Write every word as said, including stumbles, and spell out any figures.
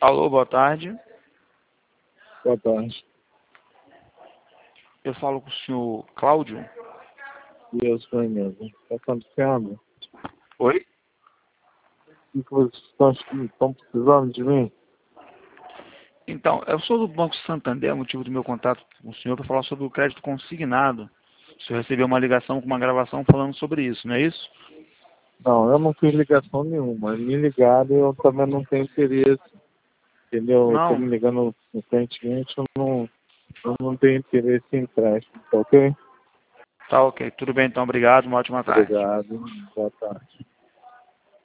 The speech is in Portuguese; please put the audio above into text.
Alô, boa tarde. Boa tarde. Eu falo com o senhor Cláudio. Deus foi mesmo. Está acontecendo? Oi? O que vocês estão, estão precisando de mim? Então, eu sou do Banco Santander, o motivo do meu contato com o senhor para falar sobre o crédito consignado. O senhor recebeu uma ligação com uma gravação falando sobre isso, não é isso? Não, eu não fiz ligação nenhuma. Me ligaram e eu também não tenho interesse. Entendeu? Eu estou Não. me ligando recentemente, eu não, eu não tenho interesse em empréstimo, tá ok? Tá ok. Tudo bem, então. Obrigado. Uma ótima tarde. Obrigado. Boa tarde.